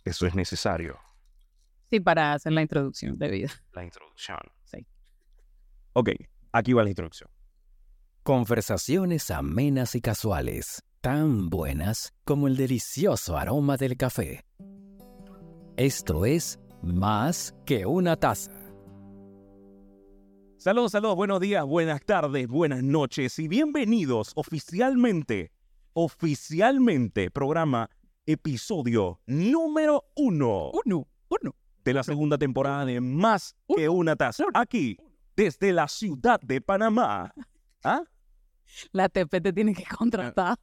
Eso es necesario. Sí, para hacer la introducción debida. La introducción. Sí. Ok, aquí va la introducción. Conversaciones amenas y casuales, tan buenas como el delicioso aroma del café. Esto es Más que una taza. Saludos, buenos días, buenas tardes, buenas noches y bienvenidos oficialmente, programa, episodio número 1 de la segunda temporada de Más que una taza, aquí, desde la ciudad de Panamá. ¿Ah? La TP te tiene que contratar.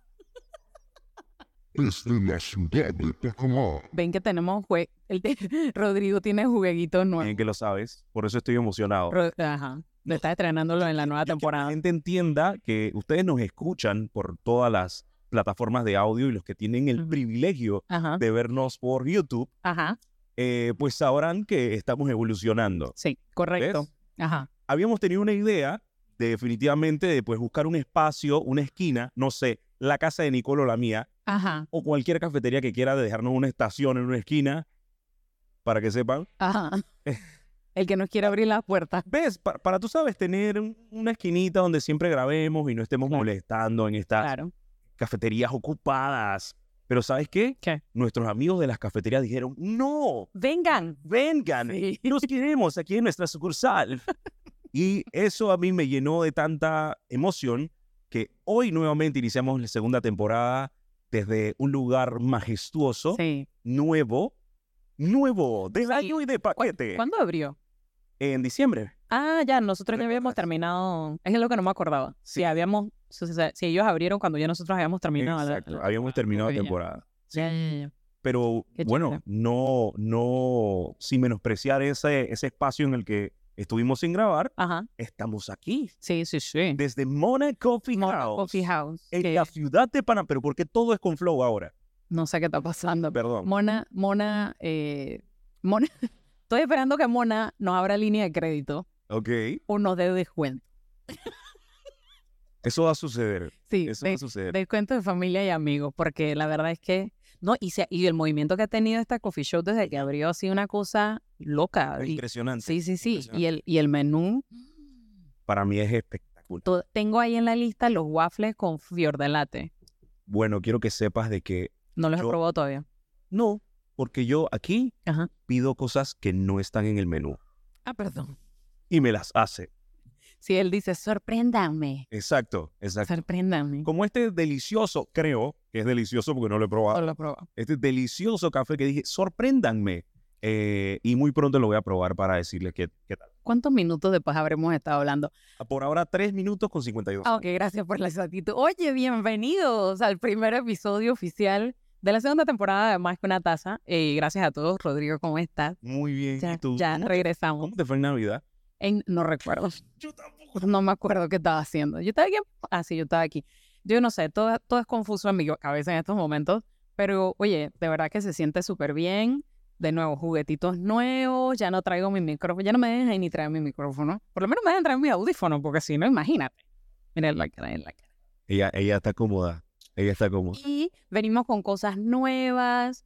Desde la ciudad de Panamá. Ven que tenemos Rodrigo tiene jueguitos nuevos. Bien que lo sabes, por eso estoy emocionado. Ajá. Le estás estrenándolo en la nueva Que la temporada. gente entienda que ustedes nos escuchan por todas las plataformas de audio y los que tienen el privilegio Ajá. de vernos por YouTube, Ajá. pues sabrán que estamos evolucionando. Sí, correcto. ¿Ves? Ajá. Habíamos tenido una idea definitivamente de pues, buscar un espacio, una esquina, no sé, la casa de Nicolo o la mía, Ajá. o cualquier cafetería que quiera dejarnos una estación en una esquina, para que sepan. Ajá. El que nos quiere abrir las puertas. ¿Ves? Para tú sabes, tener una esquinita donde siempre grabemos y no estemos molestando en estas Claro. cafeterías ocupadas. Pero ¿sabes qué? ¿Qué? Nuestros amigos de las cafeterías dijeron, ¡no! Vengan. ¡Vengan! Sí. Nos queremos aquí en nuestra sucursal. Y eso a mí me llenó de tanta emoción que hoy nuevamente iniciamos la segunda temporada desde un lugar majestuoso, Sí. nuevo, del año y de paquete. ¿Cuándo abrió? En diciembre. Ah, ya, nosotros ya habíamos terminado. Es lo que no me acordaba. Sí. Si ellos abrieron cuando ya nosotros habíamos terminado. Exacto, habíamos terminado la ya. temporada. Ya. Pero Qué bueno, chévere. no, sin menospreciar ese espacio en el que estuvimos sin grabar, Ajá. estamos aquí. Sí. Desde Mona Coffee Mona House. Coffee House. En que la ciudad de Panamá, pero ¿por qué todo es con Flow ahora? no sé qué está pasando. Perdón. Mona. Estoy esperando que Mona nos abra línea de crédito Ok. o nos dé descuento. Eso va a suceder. Sí, Eso va a suceder. descuento de familia y amigos, porque la verdad es que no, y el movimiento que ha tenido esta coffee shop desde que abrió ha sido una cosa loca. Impresionante. Sí. Impresionante. Y el menú, Para mí es espectacular. tengo ahí en la lista los waffles con fior de latte. Bueno, quiero que sepas de que No los he Yo- probado todavía. no, porque yo aquí Ajá. pido cosas que no están en el menú Ah, perdón. y me las hace. Sí, él dice, sorpréndame. Exacto. Sorpréndame. Como este delicioso, creo que es delicioso porque no lo he probado, No lo he probado. este delicioso café que dije, sorpréndanme. Y muy pronto lo voy a probar para decirles qué tal. ¿Cuántos minutos después habremos estado hablando? Por ahora 3 minutos con 52. Ah, ok, gracias por la exactitud. Oye, bienvenidos al primer episodio oficial de la segunda temporada de Más que una taza. Gracias a todos. Rodrigo, ¿cómo estás? Muy bien. Ya, ¿Y tú? ya regresamos. ¿Cómo te fue en Navidad? No recuerdo. Yo tampoco. No me acuerdo qué estaba haciendo. Yo estaba aquí. Ah, sí, yo estaba aquí. Yo no sé, todo es confuso en mi cabeza en estos momentos. Pero, oye, de verdad que se siente súper bien. De nuevo, juguetitos nuevos. Ya no traigo mi micrófono. Ya no me dejan ni traer mi micrófono. Por lo menos me dejan traer mi audífono, porque si no, imagínate. Mira la cara, la cara. Ella está cómoda. Ella está cómoda. Y venimos con cosas nuevas.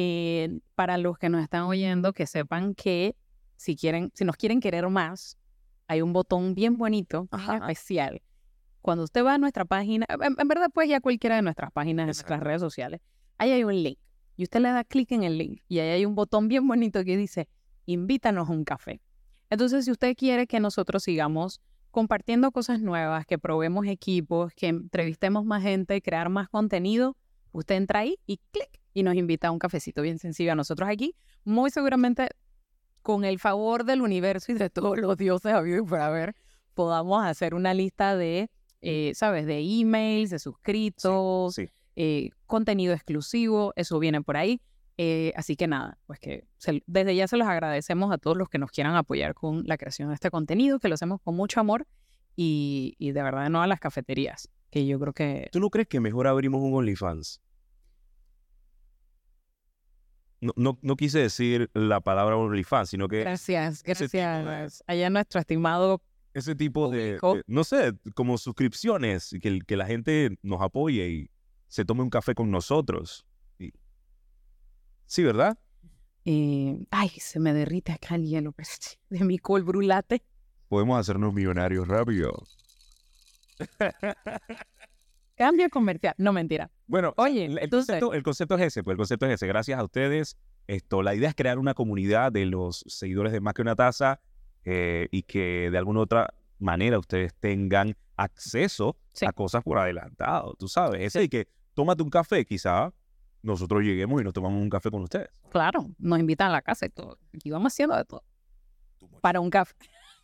Para los que nos están oyendo, que sepan que si nos quieren querer más, hay un botón bien bonito, bien Ajá. especial. Cuando usted va a nuestra página, en verdad pues ya cualquiera de nuestras páginas, de nuestras redes sociales, ahí hay un link. Y usted le da clic en el link y ahí hay un botón bien bonito que dice, invítanos a un café. Entonces, si usted quiere que nosotros sigamos compartiendo cosas nuevas, que probemos equipos, que entrevistemos más gente, crear más contenido, usted entra ahí y clic y nos invita a un cafecito bien sencillo a nosotros aquí. Muy seguramente, con el favor del universo y de todos los dioses habidos y por haber, podamos hacer una lista de, ¿sabes? De emails, de suscritos, Sí. Contenido exclusivo, eso viene por ahí. Así que nada, pues que desde ya se los agradecemos a todos los que nos quieran apoyar con la creación de este contenido, que lo hacemos con mucho amor y de verdad no a las cafeterías, que yo creo que... ¿Tú no crees que mejor abrimos un OnlyFans? No quise decir la palabra OnlyFans, sino que Gracias. ese tipo de- Allá nuestro estimado... ese tipo de, Público. no sé, como suscripciones, que la gente nos apoye y se tome un café con nosotros. Sí, ¿verdad? Ay, se me derrite acá el hielo pues, de mi cold brew latte. Podemos hacernos millonarios rápido. Cambio comercial. No, mentira. Bueno, Oye, el entonces... concepto es ese, pues el concepto es ese. Gracias a ustedes, la idea es crear una comunidad de los seguidores de Más que una Taza y que de alguna otra manera ustedes tengan acceso Sí. a cosas por adelantado, tú sabes. Ese de que tómate un café, quizá nosotros lleguemos y nos tomamos un café con ustedes. Claro, nos invitan a la casa y todo. Aquí vamos haciendo de todo. Para un café.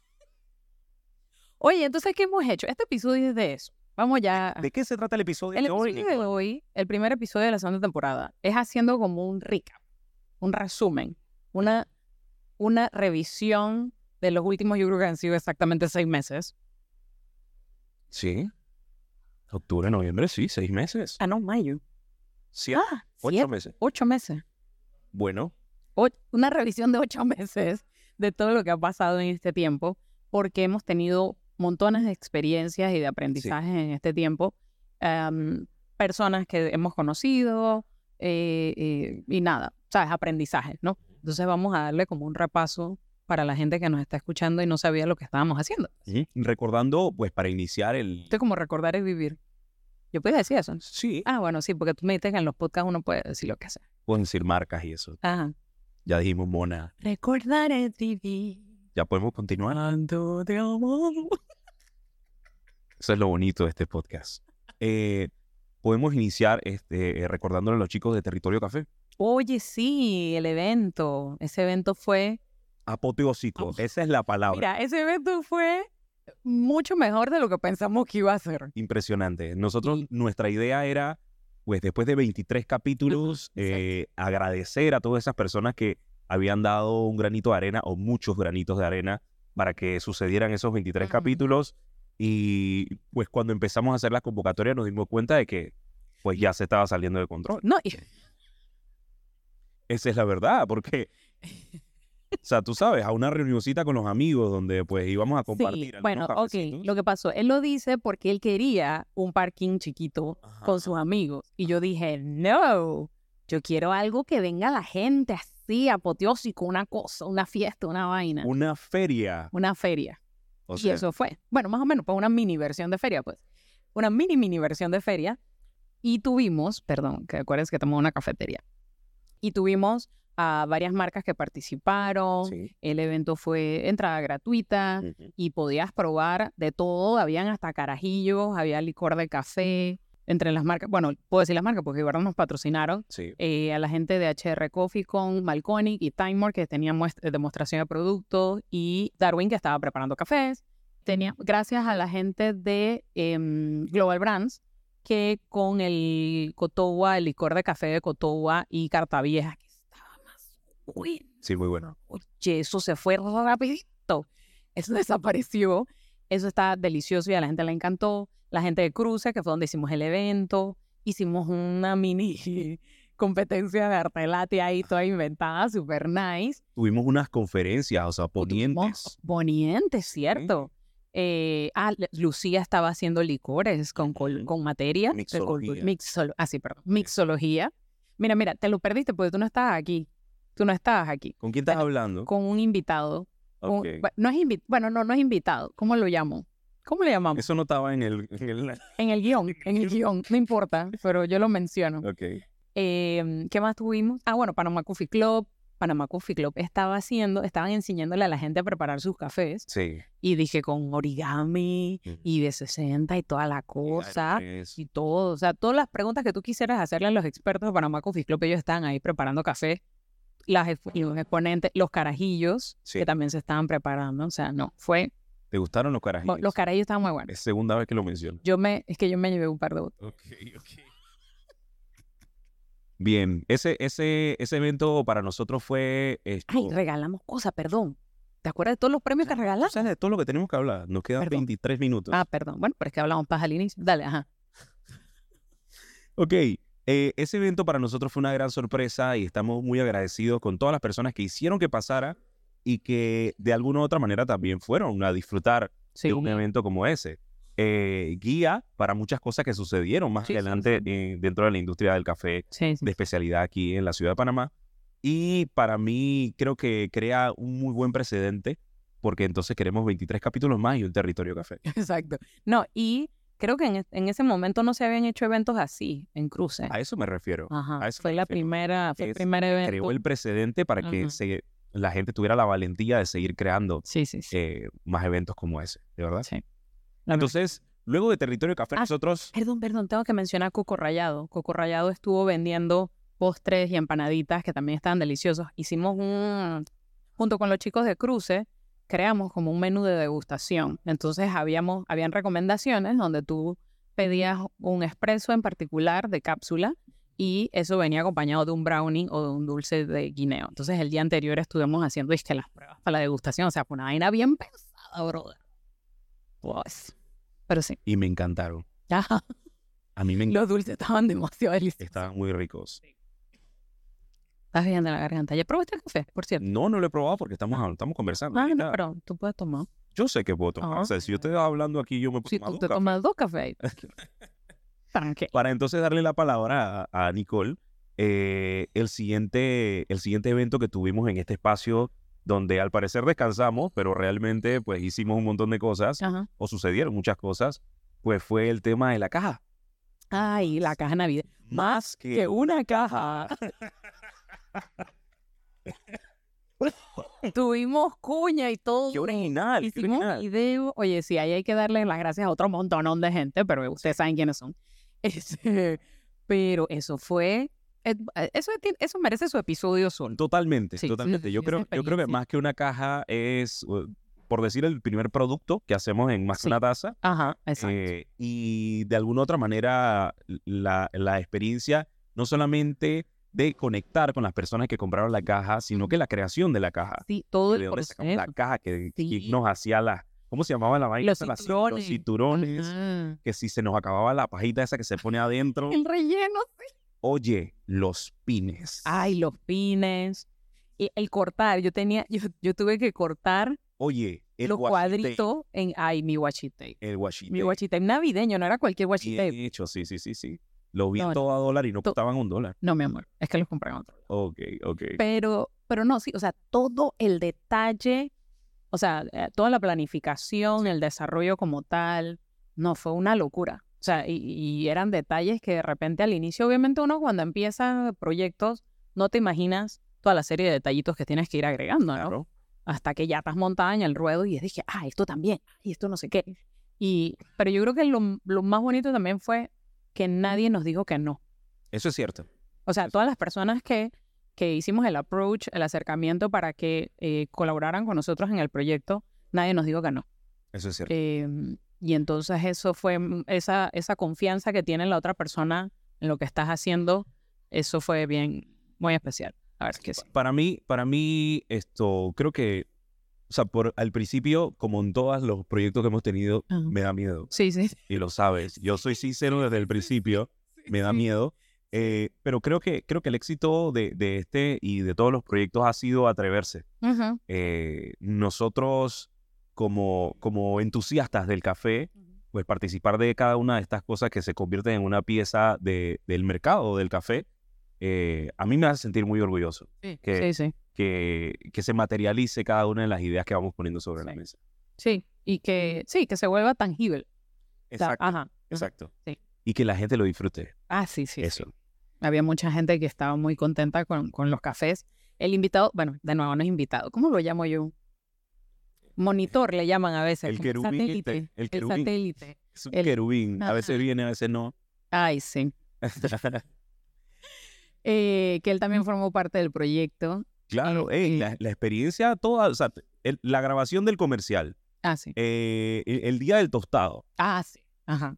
Oye, entonces, ¿qué hemos hecho? Este episodio es de eso. Vamos ya. ¿De qué se trata el episodio El de hoy, episodio de Nicole? hoy, el primer episodio de la segunda temporada, es haciendo como un recap, un resumen, una revisión de los últimos, yo creo que han sido exactamente 6 meses. Sí. Octubre, noviembre, sí, 6 meses. Ah, no, mayo. 7, 8 7, meses. 8 meses. Bueno, Una revisión de 8 meses de todo lo que ha pasado en este tiempo, porque hemos tenido montones de experiencias y de aprendizajes en este tiempo. Personas que hemos conocido y nada, ¿sabes? Aprendizajes, ¿no? Entonces vamos a darle como un repaso para la gente que nos está escuchando y no sabía lo que estábamos haciendo. recordando, pues para iniciar el... Esto es como recordar es vivir. ¿Yo puedo decir eso? Sí, Ah, bueno, sí, porque tú me dices que en los podcasts uno puede decir lo que sea. pueden decir marcas y eso. Ajá. Ya dijimos Mona. Recordar es vivir. Ya podemos continuar. Eso es lo bonito de este podcast. Podemos iniciar recordándole a los chicos de Territorio Café. Oye, sí, el evento. Ese evento fue... Apoteósico, esa es la palabra. Mira, ese evento fue mucho mejor de lo que pensamos que iba a ser. Impresionante. Nosotros, nuestra idea era, pues después de 23 capítulos, agradecer a todas esas personas que habían dado un granito de arena o muchos granitos de arena para que sucedieran esos 23 capítulos. Y pues cuando empezamos a hacer las convocatorias nos dimos cuenta de que pues ya se estaba saliendo de control. No, Esa es la verdad, porque, o sea, tú sabes, a una reunioncita con los amigos donde pues íbamos a compartir. sí, bueno, algunos ok. cafecitos. Lo que pasó, él lo dice porque él quería un parking chiquito con sus amigos. Y yo dije, no, yo quiero algo que venga la gente así, apoteósico, una cosa, una fiesta, una vaina. Una feria. Una feria. O Y sea, eso fue. Bueno, más o menos, pues una mini versión de feria, pues. Una mini versión de feria. Y tuvimos, perdón, que acuérdense que estamos en una cafetería. Y tuvimos a varias marcas que participaron. sí. El evento fue entrada gratuita y podías probar de todo. Habían hasta carajillos, había licor de café. Entre las marcas, bueno, puedo decir las marcas porque igual nos patrocinaron. Sí. A la gente de HR Coffee con Malconic y Timemore que tenían demostración de productos y Darwin que estaba preparando cafés. Gracias a la gente de Global Brands que con el Cotowa, el licor de café de Cotowa y Carta Vieja, que estaba más bueno. Sí, muy bueno. Oye, eso se fue rapidito. Eso desapareció. Eso está delicioso y a la gente le encantó. La gente de Cruce, que fue donde hicimos el evento. Hicimos una mini competencia de arte latte ahí, toda inventada, súper nice. Tuvimos unas conferencias, o sea, ponientes. Ponientes, ¿cierto? Lucía estaba haciendo licores con materia. Mixología. Mixología. Mira, te lo perdiste porque tú no estabas aquí. Tú no estabas aquí. ¿Con quién estás hablando? Con un invitado. Ok. No es invitado. ¿Cómo lo llamo? ¿Cómo le llamamos? Eso no estaba en el... En el guión. No importa, pero yo lo menciono. Ok. ¿Qué más tuvimos? Bueno, Panama Coffee Club. Panama Coffee Club estaban enseñándole a la gente a preparar sus cafés. Sí. Y dije con origami y de 60 y toda la cosa. Y todo. O sea, todas las preguntas que tú quisieras hacerle a los expertos de Panama Coffee Club, ellos estaban ahí preparando café. Los exponentes, los carajillos, que también se estaban preparando. O sea, no, fue... ¿Te gustaron los carajillos? Los carajillos estaban muy buenos. Es segunda vez que lo menciono. Es que yo me llevé un par de botellas. Ok. Bien, ese evento para nosotros fue... Ay, regalamos cosas, perdón. ¿Te acuerdas de todos los premios que regalamos? ¿Sabes de todo lo que tenemos que hablar? Nos quedan 23 minutos. Perdón. Bueno, pero es que hablamos paja al inicio. Dale, ajá. Ok, ese evento para nosotros fue una gran sorpresa y estamos muy agradecidos con todas las personas que hicieron que pasara y que de alguna u otra manera también fueron a disfrutar de un evento como ese. Guía para muchas cosas que sucedieron más adelante dentro de la industria del café de especialidad aquí en la ciudad de Panamá. Y para mí creo que crea un muy buen precedente porque entonces queremos 23 capítulos más y un territorio café. Exacto. No, y creo que en ese momento no se habían hecho eventos así, en Cruce. A eso me refiero. Ajá. A eso Fue me la refiero. primera, fue el Es- primer evento. Creó el precedente para que Ujú. la gente tuviera la valentía de seguir creando Sí, sí, sí. más eventos como ese, ¿de verdad? Sí. La verdad. Entonces, luego de Territorio Café, Ah, nosotros... Perdón, tengo que mencionar Coco Rallado. Coco Rallado estuvo vendiendo postres y empanaditas que también estaban deliciosos. Junto con los chicos de Cruce, creamos como un menú de degustación. Entonces habían recomendaciones donde tú pedías un espresso en particular de cápsula y eso venía acompañado de un brownie o de un dulce de guineo. Entonces el día anterior estuvimos haciendo las pruebas para la degustación. O sea, fue una vaina bien pensada, brother. Pues, pero sí. Y me encantaron. Ajá. A mí me Los dulces estaban demasiado deliciosos. estaban muy ricos. Estás bien de la garganta. ¿Ya probaste el café, por cierto? No lo he probado porque estamos conversando. Ah, no, ahorita. pero tú puedes tomar. Yo sé que puedo tomar. O sea, si yo estoy hablando aquí, yo me puedo Si tomar tú un te café. tomas 2 cafés. Tranquilo. Para entonces darle la palabra a Nicole, el siguiente evento que tuvimos en este espacio donde al parecer descansamos, pero realmente pues hicimos un montón de cosas Ajá. o sucedieron muchas cosas, pues fue el tema de la caja. Ay, la caja navideña. Más que una caja. Tuvimos cuña y todo. ¡Qué original! ¡Qué Hicimos original! video. Oye, sí, ahí hay que darle las gracias a otro montonón de gente, pero ustedes saben quiénes son. Pero eso fue... Eso merece su episodio solo. Totalmente, Sí, totalmente. sí, Yo esa creo que experiencia. más que una caja es, por decir, el primer producto que hacemos en Más que Sí. una taza. Ajá, exacto. Y de alguna otra manera la experiencia no solamente de conectar con las personas que compraron la caja, sino que la creación de la caja. Sí, todo ¿De el dónde sacamos la proceso. caja? Que Sí. quién nos hacía ¿cómo se llamaba la vaina? Los esa? cinturones. Los cinturones. Ajá. Que si se nos acababa la pajita esa que se pone adentro. El relleno. Oye, los pines. Ay, los pines. Y el cortar. Yo tuve que cortar Oye, el los washi cuadritos en... Ay, mi washi tape. tape, el washi Mi tape. washi tape navideño, no era cualquier washi tape. Bien hecho, sí. Lo vi No, todo a dólar y no to- costaban $1. No, mi amor, es que los compré en otro lado. Ok. Pero no, sí, o sea, todo el detalle, o sea, toda la planificación, el desarrollo como tal, no, fue una locura. O sea, y eran detalles que de repente al inicio, obviamente uno cuando empieza proyectos, no te imaginas toda la serie de detallitos que tienes que ir agregando, ¿no? Claro. Hasta que ya estás montada en el ruedo y dije, esto también, y esto no sé qué. Pero yo creo que lo más bonito también fue que nadie nos dijo que no. Eso es cierto. O sea, todas las personas que hicimos el approach, el acercamiento para que colaboraran con nosotros en el proyecto, nadie nos dijo que no. Eso es cierto. Y entonces eso fue esa confianza que tiene la otra persona en lo que estás haciendo, eso fue muy especial. A ver, que sí. Para mí esto, creo que, o sea, al principio, como en todos los proyectos que hemos tenido, Ajá. me da miedo. Sí. Y lo sabes. Yo soy sincero desde el principio, me da miedo. Pero creo que el éxito de este y de todos los proyectos ha sido atreverse. Ujú. Nosotros, como entusiastas del café, pues participar de cada una de estas cosas que se convierten en una pieza del mercado del café, a mí me hace sentir muy orgulloso Sí. que se materialice cada una de las ideas que vamos poniendo sobre la Sí. mesa. Sí, y que se vuelva tangible. O sea, Exacto, ajá. exacto. Sí. Y que la gente lo disfrute. Sí. Eso. Sí. Había mucha gente que estaba muy contenta con los cafés. El invitado, bueno, de nuevo no es invitado. ¿Cómo lo llamo yo? Monitor le llaman a veces. El como querubín, satélite. el querubín. Satélite. Es un El- querubín. A Ajá. veces viene, a veces no. Ay, sí. Que él también formó parte del proyecto. Claro, la experiencia toda, o sea, la grabación del comercial, Sí. el día del tostado, Sí. Ajá.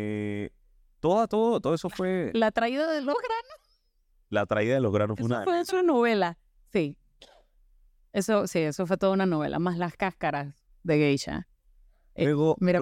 todo eso fue La traída de los granos. la traída de los granos. Fue Eso una fue otra novela. Sí. Eso fue toda una novela, más las cáscaras de geisha. Luego, Mira.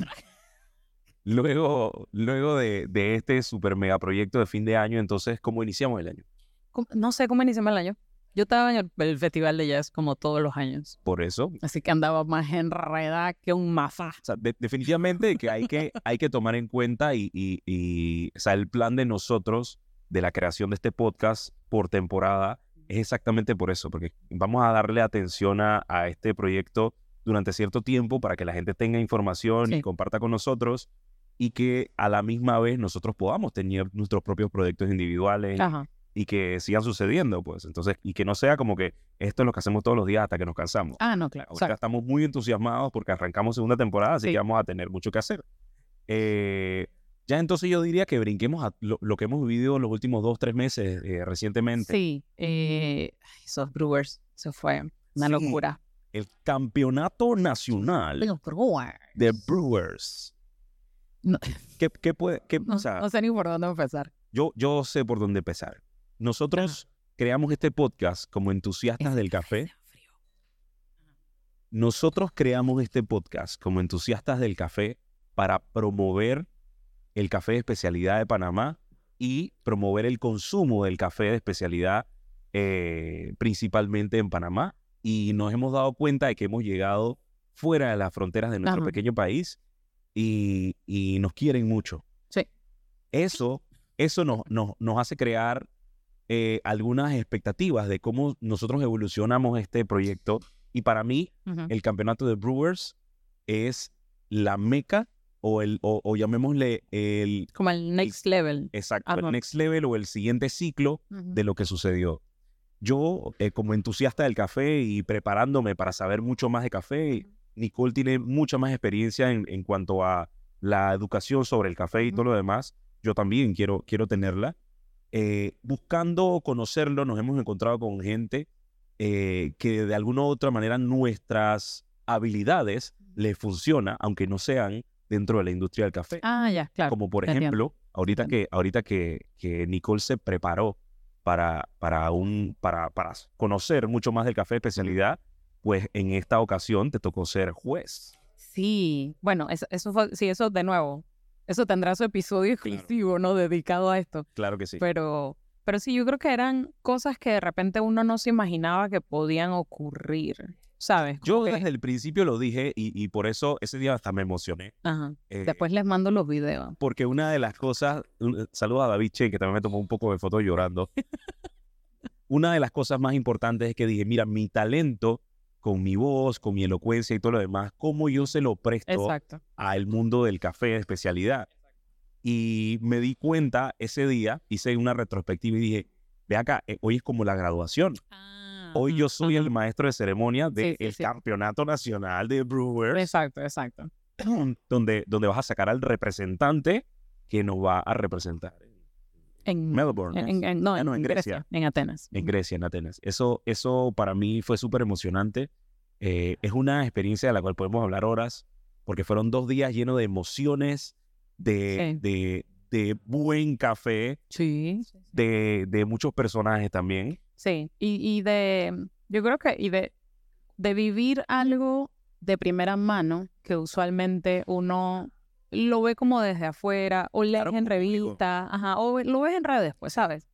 luego de este super mega proyecto de fin de año, entonces, ¿cómo iniciamos el año? No sé cómo iniciamos el año. Yo estaba en el festival de jazz como todos los años. Por eso, Así que andaba más enredada que un mafá. o sea, definitivamente que hay que tomar en cuenta o sea, el plan de nosotros de la creación de este podcast por temporada es exactamente por eso, porque vamos a darle atención a este proyecto durante cierto tiempo para que la gente tenga información y Sí. comparta con nosotros y que a la misma vez nosotros podamos tener nuestros propios proyectos individuales Ajá. y que sigan sucediendo, pues. Entonces, y que no sea como que esto es lo que hacemos todos los días hasta que nos cansamos. Ah, no, claro. Ahorita Exacto. estamos muy entusiasmados porque arrancamos segunda temporada, así Sí. que vamos a tener mucho que hacer. Ya entonces yo diría que brinquemos a lo que hemos vivido los últimos 2-3 meses recientemente. Sí. Esos Brewers, eso fue una Sí. locura. El campeonato nacional Los Brewers. de Brewers. No, ¿Qué puede...? no, O sea, no sé ni por dónde empezar. yo sé por dónde empezar. Nosotros creamos este podcast como entusiastas del café. Nosotros creamos este podcast como entusiastas del café para promover el café de especialidad de Panamá y promover el consumo del café de especialidad principalmente en Panamá. Y nos hemos dado cuenta de que hemos llegado fuera de las fronteras de nuestro Ajá. pequeño país y nos quieren mucho. Sí. Eso nos hace crear algunas expectativas de cómo nosotros evolucionamos este proyecto. Y para mí, Ujú. el campeonato de Brewers es la meca o llamémosle el Como el next level. exacto, Ajá. el next level o el siguiente ciclo Ujú. de lo que sucedió. Yo, como entusiasta del café y preparándome para saber mucho más de café, Nicole tiene mucha más experiencia en cuanto a la educación sobre el café y Ujú. todo lo demás. Yo también quiero tenerla. Buscando conocerlo, nos hemos encontrado con gente que de alguna u otra manera nuestras habilidades les funciona, aunque no sean dentro de la industria del café. Ah, ya, claro. Como por te entiendo. ejemplo, ahorita que Nicole se preparó para conocer mucho más del café de especialidad, pues en esta ocasión te tocó ser juez. Sí, bueno, eso fue, sí, eso de nuevo, eso tendrá su episodio Claro. exclusivo, ¿no? Dedicado a esto. Claro que sí. Pero sí, yo creo que eran cosas que de repente uno no se imaginaba que podían ocurrir, ¿sabes? Yo Como que- desde el principio lo dije y por eso ese día hasta me emocioné. Ajá. Eh, Después les mando los videos. Porque una de las cosas, saludos a David Che, que también me tomó un poco de foto llorando. Una de las cosas más importantes es que dije, mira, mi talento con mi voz, con mi elocuencia y todo lo demás, cómo yo se lo presto Exacto. al mundo del café de especialidad. Y me di cuenta ese día, hice una retrospectiva y dije, ve acá, hoy es como la graduación. Hoy yo soy el maestro de ceremonia del Sí, sí. Campeonato Nacional de Brewers, Exacto, exacto. donde vas a sacar al representante que nos va a representar. En Melbourne. no, Ah, no, en en Grecia. en Atenas. En Grecia, en Atenas. Eso para mí fue súper emocionante. Es una experiencia de la cual podemos hablar horas, porque fueron 2 días llenos de emociones, de buen café, Sí. de muchos personajes también. Sí. Yo creo que, de vivir algo de primera mano, que usualmente uno lo ve como desde afuera, o lees Claro, en como público. revistas, ajá, o lo ves en redes, pues, ¿sabes?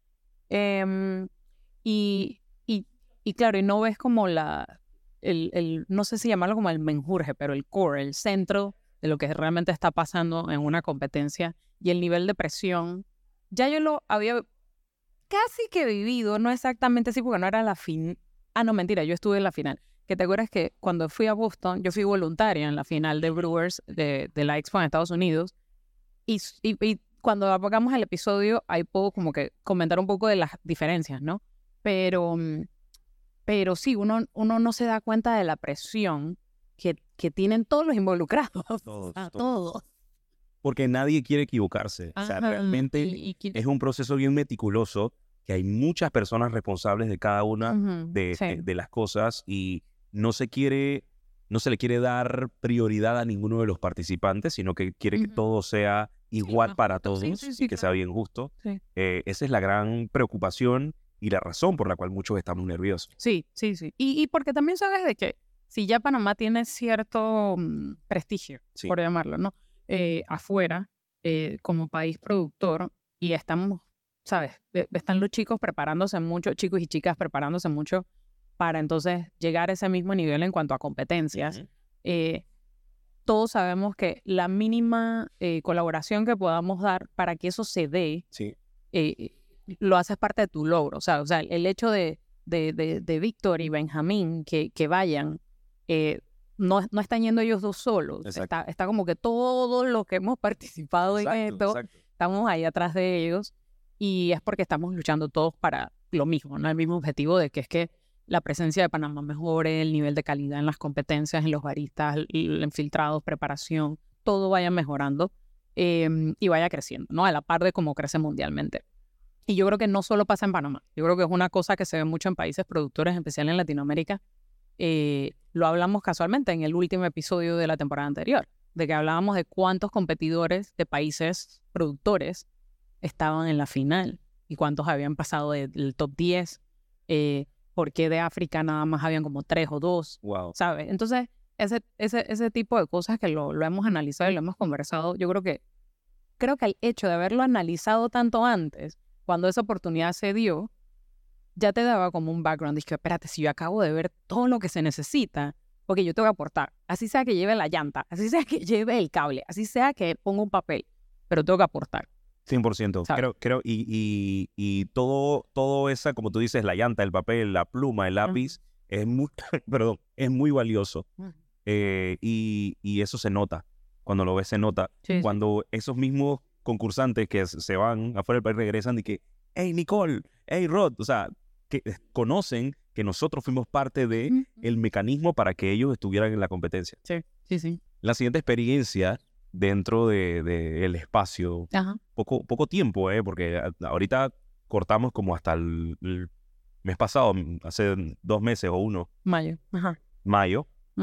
Y claro, y no ves como no sé si llamarlo como el menjurje, pero el core, el centro de lo que realmente está pasando en una competencia y el nivel de presión. Ya yo lo había casi que vivido, no exactamente así, porque no era la final. Ah, no, mentira, yo estuve en la final. Que te acuerdas que cuando fui a Boston, yo fui voluntaria en la final de Brewers de la Expo en Estados Unidos. Y cuando hagamos el episodio, ahí puedo como que comentar un poco de las diferencias, ¿no? Pero sí, uno no se da cuenta de la presión que tienen todos los involucrados. Todos, Todos. Porque nadie quiere equivocarse. O sea, Ajá, realmente es un proceso bien meticuloso, que hay muchas personas responsables de cada una Ujú, de sí. las cosas y no se le quiere dar prioridad a ninguno de los participantes, sino que quiere que Ujú. todo sea igual más para justo. todos Sí, sí, y que sea claro. bien justo. Sí. Esa es la gran preocupación y la razón por la cual muchos estamos nerviosos. Sí. Y porque también sabes de que si ya Panamá tiene cierto prestigio, Sí. por llamarlo, ¿no? Afuera, como país productor, y estamos, ¿sabes? Están los chicos preparándose mucho, chicos y chicas preparándose mucho para entonces llegar a ese mismo nivel en cuanto a competencias. Ujú. Todos sabemos que la mínima colaboración que podamos dar para que eso se dé, Sí. lo haces parte de tu logro. O sea, el hecho de de Víctor y Benjamín que vayan, no están yendo ellos dos solos. Está como que todos los que hemos participado en esto, estamos ahí atrás de ellos y es porque estamos luchando todos para lo mismo, ¿no? El mismo objetivo de que es que la presencia de Panamá mejore, el nivel de calidad en las competencias, en los baristas, el infiltrados, preparación, todo vaya mejorando y vaya creciendo, ¿no? A la par de cómo crece mundialmente. Y yo creo que no solo pasa en Panamá, yo creo que es una cosa que se ve mucho en países productores, en especial en Latinoamérica. Lo hablamos casualmente en el último episodio de la temporada anterior, de que hablábamos de cuántos competidores de países productores estaban en la final y cuántos habían pasado del top 10, por qué de África nada más habían como 3 o 2, wow. ¿sabes? Entonces, ese tipo de cosas que lo hemos analizado y lo hemos conversado, yo creo que el hecho de haberlo analizado tanto antes, cuando esa oportunidad se dio, ya te daba como un background. Dije, espérate, si yo acabo de ver todo lo que se necesita, porque yo tengo que aportar. Así sea que lleve la llanta, así sea que lleve el cable, así sea que ponga un papel, pero tengo que aportar. 100%. Creo, y todo esa, como tú dices, la llanta, el papel, la pluma, el lápiz, es muy, es muy valioso. Y eso se nota. Cuando lo ves, se nota. Sí, cuando esos mismos concursantes que se van afuera del país regresan y que, hey, Nicole, hey, Rod, o sea, que conocen que nosotros fuimos parte de el mecanismo para que ellos estuvieran en la competencia. Sí. La siguiente experiencia dentro del espacio, poco tiempo, porque ahorita cortamos como hasta el mes pasado, hace 2 meses o 1. Mayo.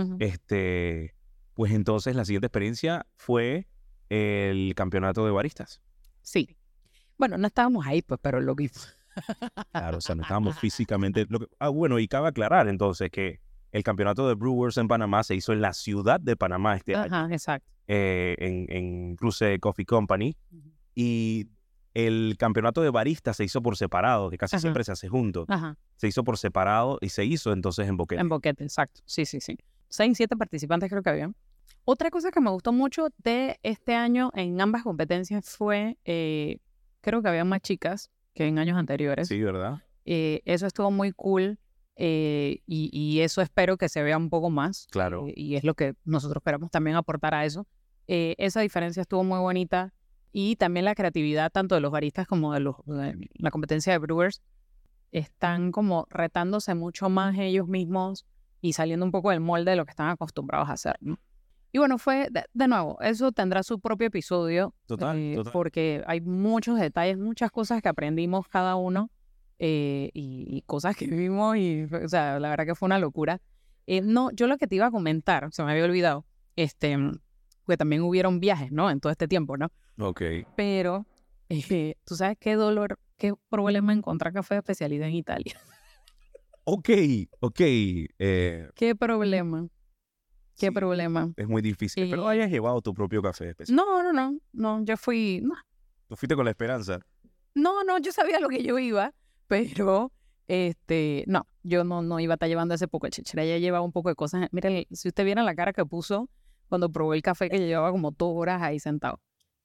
Pues entonces la siguiente experiencia fue el campeonato de baristas. Sí. Bueno, no estábamos ahí, pues, pero lo vimos. Claro, o sea, no estábamos físicamente. Bueno, y cabe aclarar entonces que el campeonato de Brewers en Panamá se hizo en la ciudad de Panamá este año. Exacto. En Cruce Coffee Company. Y el campeonato de baristas se hizo por separado, que casi siempre se hace junto. Se hizo por separado y se hizo entonces en Boquete. En Boquete, exacto. Sí. 6, 7 participantes creo que había. Otra cosa que me gustó mucho de este año en ambas competencias fue, creo que había más chicas que en años anteriores. Sí, ¿verdad? Eso estuvo muy cool y eso espero que se vea un poco más. Claro. Y es lo que nosotros esperamos también aportar a eso. Esa diferencia estuvo muy bonita y también la creatividad tanto de los baristas como de la competencia de Brewers están como retándose mucho más ellos mismos y saliendo un poco del molde de lo que están acostumbrados a hacer, ¿no? Y bueno, fue, de nuevo, eso tendrá su propio episodio. Total. Porque hay muchos detalles, muchas cosas que aprendimos cada uno y cosas que vimos y, o sea, la verdad que fue una locura. No, yo lo que te iba a comentar, se me había olvidado, porque también hubieron viajes, ¿no? En todo este tiempo, ¿no? Ok. Pero, ¿tú sabes qué problema encontrar café de especialidad en Italia? Ok. ¿Qué problema? ¿Qué problema? Es muy difícil. Pero hayas llevado tu propio café especial. No, yo fui... No. ¿Tú fuiste con la esperanza? No, yo sabía lo que yo iba, pero no, yo no iba a estar llevando ese poco de chichera, ya llevaba un poco de cosas. Mira, si usted viera la cara que puso cuando probó el café, que llevaba como 2 horas ahí sentado.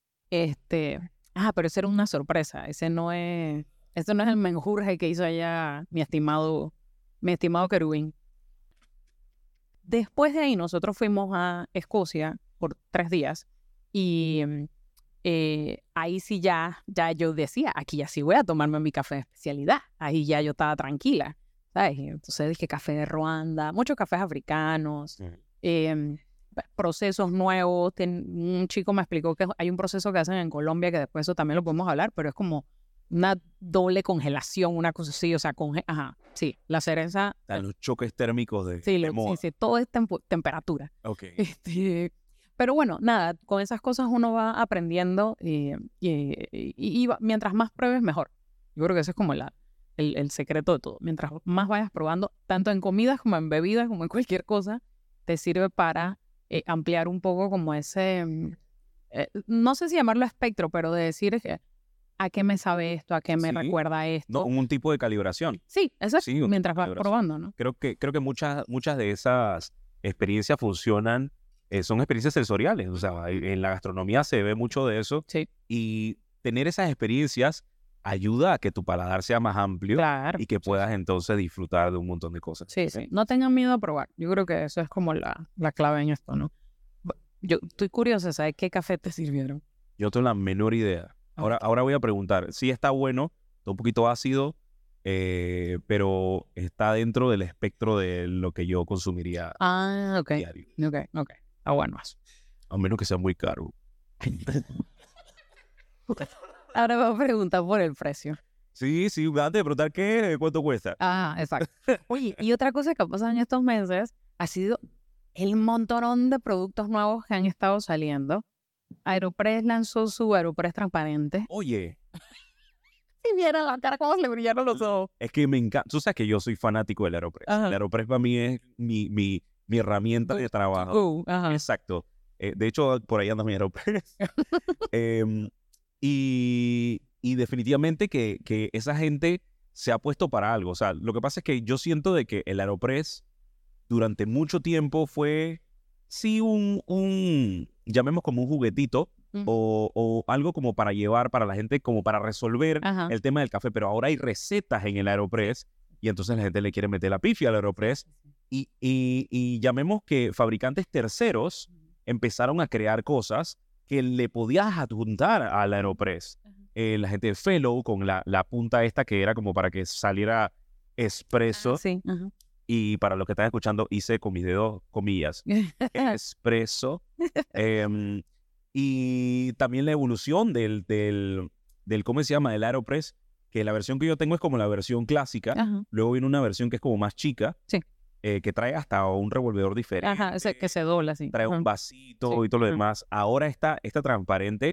Pero eso era una sorpresa, ese no es el menjurje que hizo allá mi estimado querubín. Después de ahí nosotros fuimos a Escocia por 3 días y ahí sí ya yo decía, aquí ya sí voy a tomarme mi café de especialidad. Ahí ya yo estaba tranquila, ¿sabes? Entonces dije café de Ruanda, muchos cafés africanos, procesos nuevos. Un chico me explicó que hay un proceso que hacen en Colombia, que después eso también lo podemos hablar, pero es como una doble congelación, una cosa así, o sea, sí, la cereza. Los choques térmicos de moda. Sí, todo es temperatura. Ok. Pero bueno, nada, con esas cosas uno va aprendiendo y mientras más pruebes, mejor. Yo creo que ese es como el secreto de todo. Mientras más vayas probando, tanto en comidas como en bebidas, como en cualquier cosa, te sirve para ampliar un poco como ese, no sé si llamarlo espectro, pero de decir que ¿a qué me sabe esto? ¿A qué me recuerda esto? No, un tipo de calibración. Sí, exacto. Sí, mientras vas probando, ¿no? Creo que muchas de esas experiencias funcionan, son experiencias sensoriales. O sea, en la gastronomía se ve mucho de eso. Sí. Y tener esas experiencias ayuda a que tu paladar sea más amplio Claro. y que puedas entonces disfrutar de un montón de cosas. Sí, sí. No tengan miedo a probar. Yo creo que eso es como la clave en esto, ¿no? Yo estoy curiosa, ¿sabes qué café te sirvieron? Yo no tengo la menor idea. Ahora voy a preguntar. Sí está bueno, está un poquito ácido, pero está dentro del espectro de lo que yo consumiría Ah, ok. diario. Ok. Ah, bueno. A menos que sea muy caro. Ahora voy a preguntar por el precio. Sí, antes de preguntar cuánto cuesta. Ah, exacto. Oye, y otra cosa que ha pasado en estos meses ha sido el montonón de productos nuevos que han estado saliendo. Aeropress lanzó su Aeropress transparente. Oye, Si vieran la cara, cómo se le brillaron los ojos. es que me encanta. Tú sabes que yo soy fanático del Aeropress. Ajá. El Aeropress para mí es mi herramienta de trabajo. Ajá. Exacto. De hecho, por ahí anda mi Aeropress. Y definitivamente que esa gente se ha puesto para algo. O sea, lo que pasa es que yo siento de que el Aeropress durante mucho tiempo fue, sí, llamemos como un juguetito o algo como para llevar para la gente, como para resolver Ajá. el tema del café. Pero ahora hay recetas en el Aeropress y entonces la gente le quiere meter la pifia al Aeropress. Y llamemos que fabricantes terceros empezaron a crear cosas que le podías adjuntar al Aeropress. La gente de Fellow con la punta esta que era como para que saliera espresso. Sí. Ajá. Y para los que están escuchando, hice con mis dedos comillas. Espresso. Y también la evolución del ¿cómo se llama? Del Aeropress, que la versión que yo tengo es como la versión clásica. Ajá. Luego viene una versión que es como más chica. Sí. Que trae hasta un revolvedor diferente. Ajá, ese que se dobla así. Trae Ajá. un vasito Sí. y todo lo Ujú. demás. Ahora esta transparente,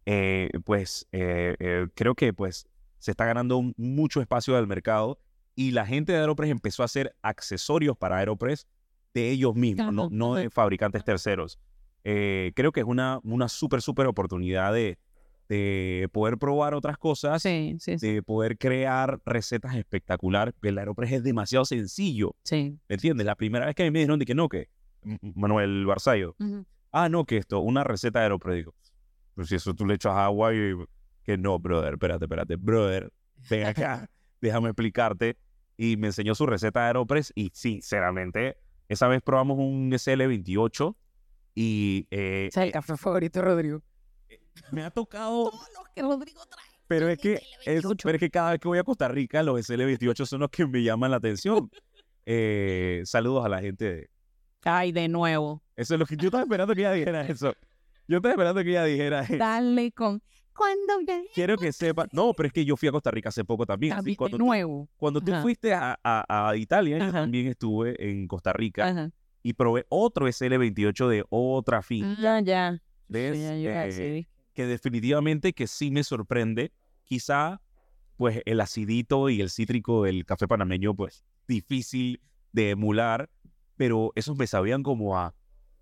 creo que pues se está ganando mucho espacio del mercado y la gente de Aeropress empezó a hacer accesorios para Aeropress de ellos mismos, Ajá, no ajá. de fabricantes terceros. Creo que es una súper oportunidad de poder probar otras cosas, Sí. de poder crear recetas espectaculares. El Aeropress es demasiado sencillo, Sí. ¿me entiendes? La primera vez que a mí me dijeron de que no, que Manuel Barzallo, Ujú. no, que esto, una receta de Aeropress, digo, pues si eso tú le echas agua y que no, brother, espérate, brother, ven acá, déjame explicarte. Y me enseñó su receta de Aeropress y sinceramente, esa vez probamos un SL28 y Ese es el café favorito de Rodrigo. me ha tocado, Todos los que Rodrigo trae. pero es que SL28. pero es que cada vez que voy a Costa Rica, los SL28 son los que me llaman la atención. Saludos a la gente de... Ay, de nuevo. Eso es lo que yo estaba esperando que ella dijera eso. Yo estaba esperando que ella dijera eso. Dale con... Cuando viene Quiero que sepa... No, pero es que yo fui a Costa Rica hace poco también. así, de nuevo. Cuando tú Ajá. fuiste a Italia, yo Ajá. también estuve en Costa Rica Ajá. y probé otro SL28 de otra finca. Ya. ¿Ves? Sí, ya iba a decir. Que definitivamente que sí me sorprende. Quizá, pues, el acidito y el cítrico del café panameño, pues, difícil de emular, pero esos me sabían como a,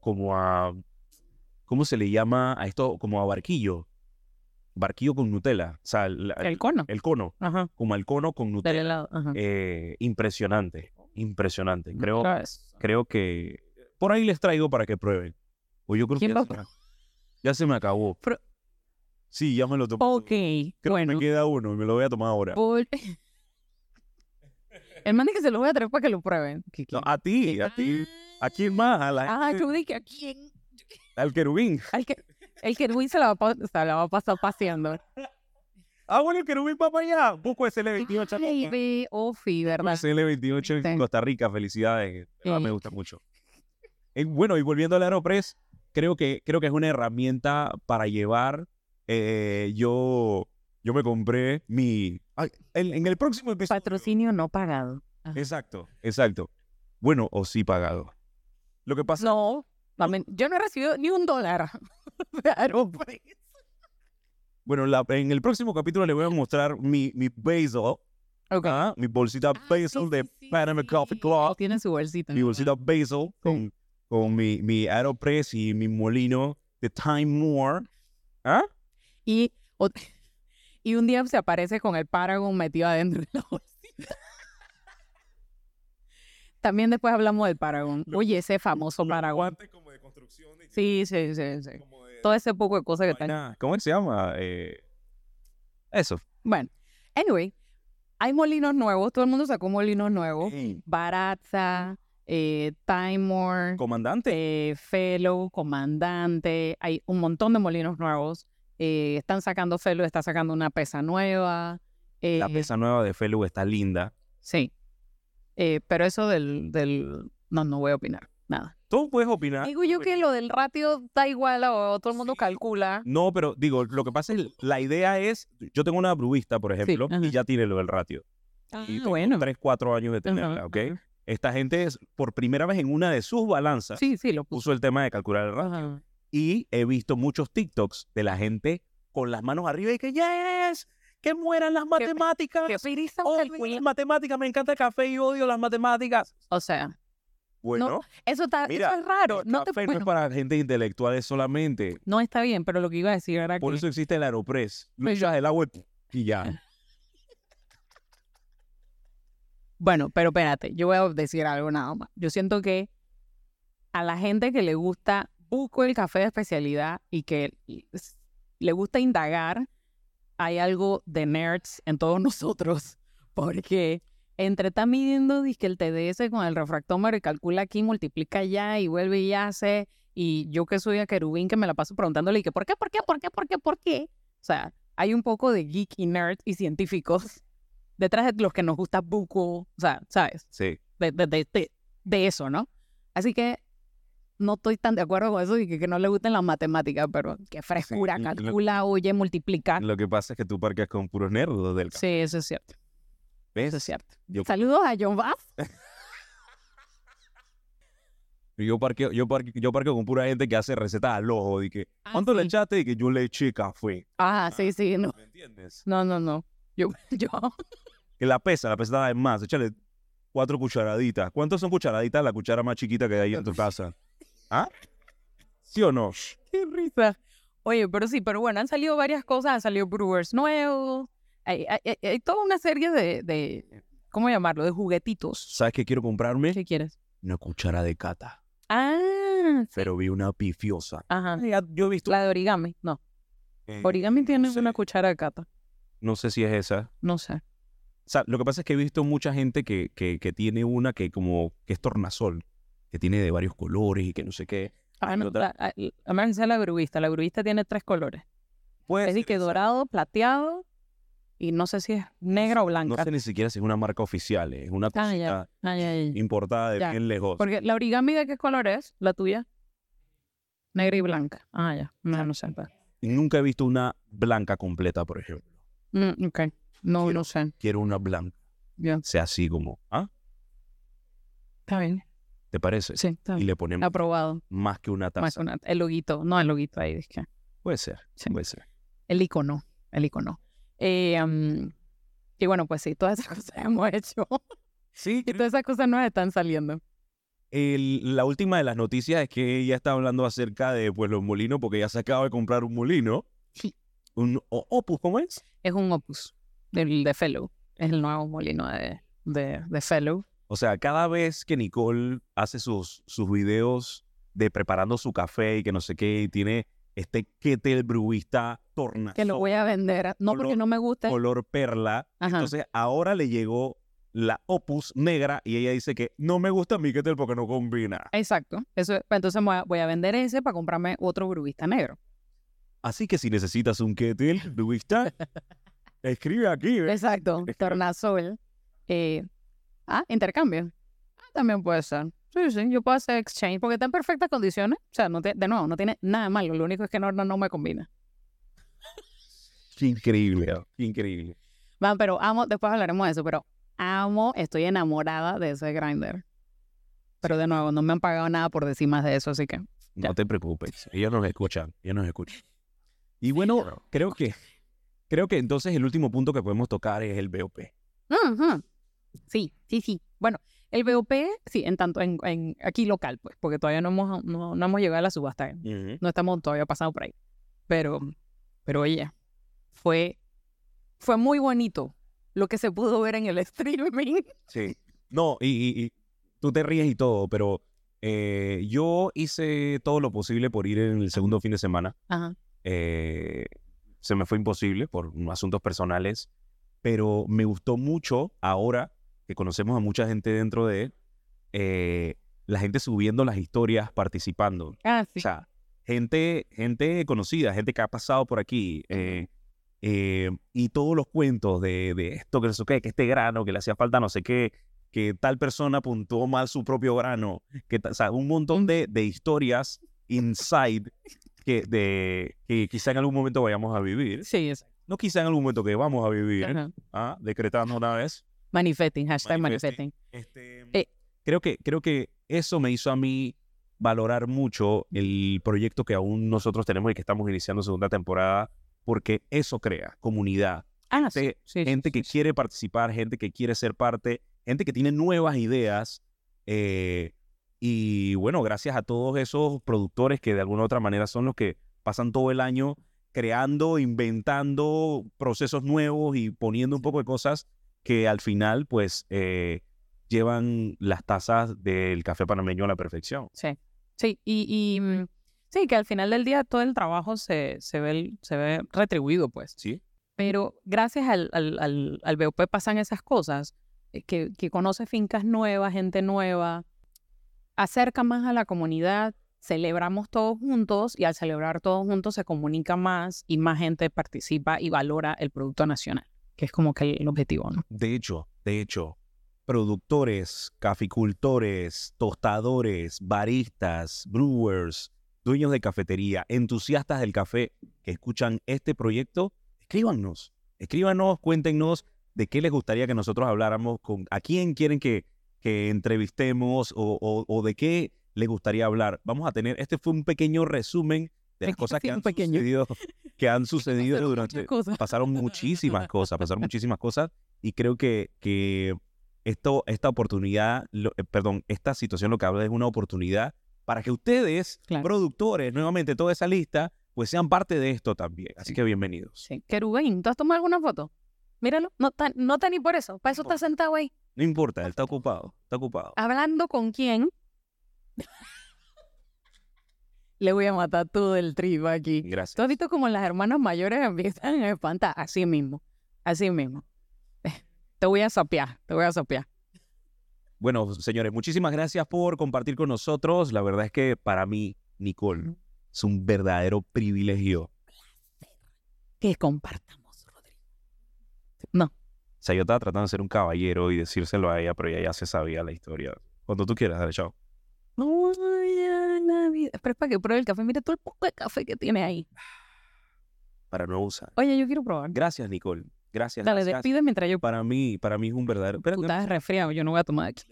¿cómo se le llama a esto? Como a barquillo con Nutella. O sea, El cono. el cono, Ajá. como el cono con Del Nutella. helado. Ajá. Impresionante. Creo, Otra vez. creo que por ahí les traigo para que prueben. O yo creo ¿Quién que va ya se me acabó. Pero- Sí, ya me lo tomé. Ok, Creo que bueno. me queda uno y me lo voy a tomar ahora. El man dice que se lo voy a traer para que lo prueben. No, a ti. ¿A quién más? A la, yo dije ¿a quién? al querubín. El querubín se la va a pasar paseando. Bueno, el querubín va para allá. Busco SL28. Ay, ve, Ofi, ¿verdad? SL28 en Sí. Costa Rica. Felicidades. Sí. Me gusta mucho. Bueno, y volviendo al Aeropress, creo que es una herramienta para llevar. Yo me compré en el próximo episodio. Patrocinio no pagado. Ajá. Exacto. Bueno, o sí pagado. Lo que pasa... No, yo no he recibido ni $1 de Aeropress. Bueno, en el próximo capítulo le voy a mostrar mi basil, Ok. mi bolsita basil de Panama Coffee Club, Tiene su bolsita. mi bolsita basil con mi Aeropress y mi molino de Time More. Y un día se aparece con el Paragon metido adentro de la bolsita. También después hablamos del Paragon. Oye, ese famoso Paragon. Guantes como de construcción. Sí. Todo ese poco de cosas que están. ¿Cómo se llama? Eso. Bueno, Anyway, hay molinos nuevos. Todo el mundo sacó molinos nuevos. Ey, Baratza, Timor, comandante. Fellow, Comandante. Hay un montón de molinos nuevos. Están sacando Fellow, está sacando una pesa nueva. La pesa nueva de Felu está linda. Sí. Pero eso no voy a opinar. Nada. Tú puedes opinar. Digo yo que lo del ratio da igual o todo el mundo calcula. No, pero digo, lo que pasa es, la idea es, yo tengo una brewista, por ejemplo, ajá. y ya tiene lo del ratio. Ah, Y tengo bueno. 3, 4 años de tenerla, Ajá, ¿ok? ajá. Esta gente, por primera vez en una de sus balanzas, Sí, lo puso. puso el tema de calcular el ratio. Ajá. Y he visto muchos TikToks de la gente con las manos arriba y que, yes, que mueran las matemáticas. Qué pereza Odio calcular. las matemáticas, me encanta el café y odio las matemáticas. O sea, Bueno, eso mira, es raro. el No, café no es para gente intelectuales solamente. no está bien, pero lo que iba a decir era Por que... eso existe el Aeropress. Lo Pues echas el agua y ya. Bueno, pero espérate, yo voy a decir algo nada más. Yo siento que a la gente que le gusta busco el café de especialidad y que le gusta indagar, hay algo de nerds en todos nosotros, porque entre está midiendo dizque el TDS con el refractómetro y calcula aquí, multiplica allá y vuelve y hace, y yo que soy a querubín que me la paso preguntándole y que ¿por qué? O sea, hay un poco de geek y nerd y científicos detrás de los que nos gusta buco, o sea, ¿sabes? Sí. De eso, ¿no? Así que no estoy tan de acuerdo con eso y que no le gusten las matemáticas, pero qué frescura, Sí, calcula, oye, multiplica. Lo que pasa es que tú parqueas con puros nerdos del café. Sí, eso es cierto, ¿Ves? eso es cierto. Yo, Saludos a John Bass. yo parqueo con pura gente que hace recetas al ojo. Y que, ¿cuánto le sí. echaste? Y que yo le eché café. Ah, sí, no. ¿Me entiendes? No. Yo, Que la pesa da más. Échale 4 cucharaditas. ¿Cuántos son cucharaditas? La cuchara más chiquita que hay en tu casa. ¿Ah? ¿Sí o no? qué risa. Oye, pero bueno, han salido varias cosas, han salido brewers nuevos, hay toda una serie de, ¿cómo llamarlo? De juguetitos. ¿Sabes qué quiero comprarme? ¿Qué quieres? Una cuchara de cata. Ah, Pero vi una pifiosa. ajá. Yo he visto... La de origami, no. eh, Origami tiene no sé. una cuchara de cata, No sé si es esa. no sé. O sea, lo que pasa es que he visto mucha gente que tiene una que es tornasol, que tiene de varios colores y que no sé qué. Ah, no, otra- a mí me dice la brewista tiene 3 colores. Puede Es de ser que esa. dorado, plateado y no sé si es negra o No blanca. sé ni siquiera si es una marca oficial, es una Ah, ya. cosita Ya. importada de Ya. bien lejos. Porque la origami, ¿de qué color es? ¿La tuya? Negra y blanca. Ah, ya. No sé. Y nunca he visto una blanca completa, por ejemplo. Ok. No sé. Quiero una blanca, Ya. sea así como, ¿ah? Está bien. ¿Te parece? Sí, está Y bien. le ponemos Aprobado. más que una taza. Más el loguito. No, el loguito ahí. Es que Puede ser, Sí. puede ser. el icono. Y bueno, pues sí, todas esas cosas hemos hecho. Sí, Y todas esas cosas nos están saliendo. la última de las noticias es que ella está hablando acerca de pues, los molinos, porque ella se acaba de comprar un molino. Sí. Un Opus, ¿cómo es? Es un opus de Fellow. Es el nuevo molino de Fellow. O sea, cada vez que Nicole hace sus videos de preparando su café y que no sé qué, y tiene este kettle brewista tornasol, Que lo voy a vender. No porque color- no me guste. color perla. Ajá. Entonces, ahora le llegó la Opus negra y ella dice que no me gusta mi kettle porque no combina. Exacto. Entonces voy a vender ese para comprarme otro brewista negro. Así que si necesitas un kettle brewista, escribe aquí. ¿ves? Exacto. Tornasol. Intercambio. También puede ser. Sí, yo puedo hacer exchange porque está en perfectas condiciones. O sea, de nuevo, no tiene nada malo. Lo único es que no me combina. Qué increíble, qué increíble. Van, pero después hablaremos de eso, pero estoy enamorada de ese grinder. Pero de nuevo, no me han pagado nada por decir más de eso, así que... No te preocupes, ellos nos escuchan. Y bueno, creo que entonces el último punto que podemos tocar es el BOP. Ujú. Sí. Bueno, el BOP, sí, en tanto en aquí local, pues, porque todavía no hemos llegado a la subasta. No estamos todavía pasando por ahí. Pero oye, fue muy bonito lo que se pudo ver en el streaming. Sí. No, y tú te ríes y todo, pero yo hice todo lo posible por ir en el segundo fin de semana. Ajá. Se me fue imposible por asuntos personales. pero me gustó mucho ahora que conocemos a mucha gente dentro de la gente subiendo las historias, participando. Ah, O sí. sea, gente conocida, gente que ha pasado por aquí. Y todos los cuentos de esto, que no sé qué, que este grano, que le hacía falta no sé qué, que tal persona apuntó mal su propio grano, o sea, un montón de historias inside que quizá en algún momento vayamos a vivir. Sí, exacto. No quizá en algún momento que vamos a vivir, Ajá. decretando una vez. Manifesting, hashtag manifesting. Creo que eso me hizo a mí valorar mucho el proyecto que aún nosotros tenemos y que estamos iniciando segunda temporada, porque eso crea comunidad. Ah, sí. Gente que quiere participar, gente que quiere ser parte, gente que tiene nuevas ideas. Y bueno, gracias a todos esos productores que de alguna u otra manera son los que pasan todo el año creando, inventando procesos nuevos y poniendo un poco de cosas que al final pues llevan las tazas del café panameño a la perfección. Sí, sí, sí, que al final del día todo el trabajo se ve retribuido, pues. ¿Sí? Pero gracias al BOP pasan esas cosas, que conoce fincas nuevas, gente nueva, acerca más a la comunidad, celebramos todos juntos y al celebrar todos juntos se comunica más y más gente participa y valora el producto nacional, que es como que el objetivo, ¿no? De hecho, productores, caficultores, tostadores, baristas, brewers, dueños de cafetería, entusiastas del café que escuchan este proyecto, escríbanos, cuéntenos de qué les gustaría que nosotros habláramos, a quién quieren que entrevistemos o de qué les gustaría hablar. Vamos a tener, este fue un pequeño resumen de las cosas que han sucedido durante... Pasaron muchísimas cosas y creo que esta oportunidad, esta situación lo que habla es una oportunidad para que ustedes, productores, nuevamente toda esa lista, pues sean parte de esto también. Así que bienvenidos. Sí. Querubín, ¿tú has tomado alguna foto? Míralo, no está ni por eso, para eso está sentado ahí. No importa, él está ocupado. ¿Hablando con quién? Le voy a matar todo el tribo aquí. Gracias. ¿Tú has visto como las hermanas mayores empiezan a espantar? Así mismo. Te voy a sopear. Bueno, señores, muchísimas gracias por compartir con nosotros. La verdad es que para mí, Nicole, es un verdadero privilegio. Que compartamos, Rodrigo. No. O sea, yo estaba tratando de ser un caballero y decírselo a ella, pero ella ya se sabía la historia. Cuando tú quieras, dale, chao. No, ya la vida. Pero es para que pruebe el café. Mira todo el poco de café que tiene ahí. Para no usar. Oye, yo quiero probar. Gracias, Nicole. Gracias. Dale, gracias. despide mientras yo... Para mí es un verdadero... Tú estás resfriado, yo no voy a tomar aquí.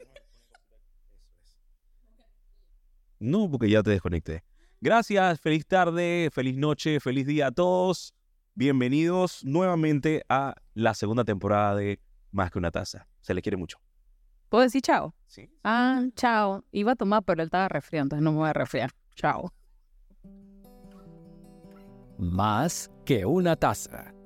No, porque ya te desconecté. Gracias, feliz tarde, feliz noche, feliz día a todos. Bienvenidos nuevamente a la segunda temporada de Más que una taza. Se les quiere mucho. ¿Puedo decir chao? Sí. Ah, chao. Iba a tomar, pero él estaba resfriado, entonces no me voy a resfriar. Chao. Más que una taza.